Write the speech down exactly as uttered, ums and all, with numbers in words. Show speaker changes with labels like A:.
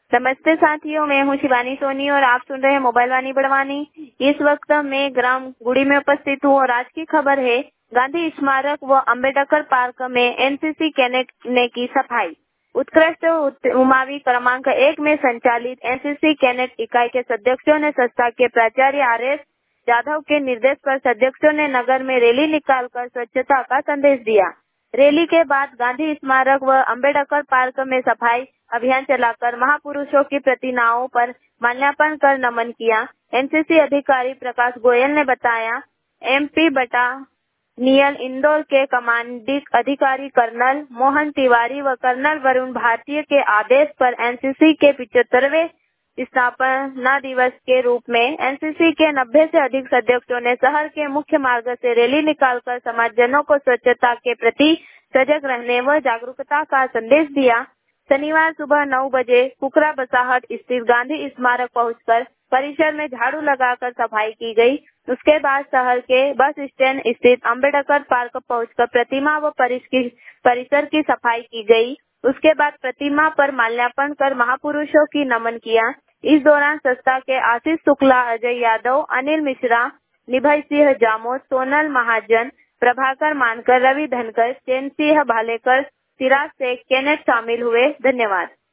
A: नमस्ते साथियों, मैं हूँ शिवानी सोनी और आप सुन रहे हैं मोबाइल वाणी बड़वानी। इस वक्त मैं ग्राम गुड़ी में उपस्थित हूँ और आज की खबर है गांधी स्मारक व अम्बेडकर पार्क में एनसीसी कैडेट ने की सफाई। उत्कृष्ट उमावी क्रमांक एक में संचालित एनसीसी कैडेट इकाई के सदस्यों ने संस्था के प्राचार्य आर एस जाधव के निर्देश पर सदस्यों ने नगर में रैली निकालकर स्वच्छता का संदेश दिया। रैली के बाद गांधी स्मारक व अम्बेडकर पार्क में सफाई अभियान चलाकर महापुरुषों की प्रतिमाओं पर माल्यार्पण कर नमन किया। एनसीसी अधिकारी प्रकाश गोयल ने बताया, एमपी बटालियन इंदौर के कमांडिंग अधिकारी कर्नल मोहन तिवारी व कर्नल वरुण भारतीय के आदेश पर एनसीसी के पिछहत्तरवें स्थापना दिवस के रूप में एनसीसी के नब्बे से अधिक सदस्यों ने शहर के मुख्य मार्ग से रैली निकालकर समाजजनों को स्वच्छता के प्रति सजग रहने व जागरूकता का संदेश दिया। शनिवार सुबह नौ बजे कुकरा बसाहट स्थित गांधी स्मारक पहुंचकर परिसर में झाड़ू लगाकर सफाई की गई। उसके बाद शहर के बस स्टैंड स्थित अम्बेडकर पार्क पहुंचकर प्रतिमा व परिसर की सफाई की गई। उसके बाद प्रतिमा पर माल्यार्पण कर महापुरुषों की नमन किया। इस दौरान संस्था के आशीष शुक्ला, अजय यादव, अनिल मिश्रा, निभय सिंह जामोद, सोनल महाजन, प्रभाकर मानकर, रवि धनकर, चैन सिंह भालेकर, सिराज शेख, कैनेट शामिल हुए। धन्यवाद।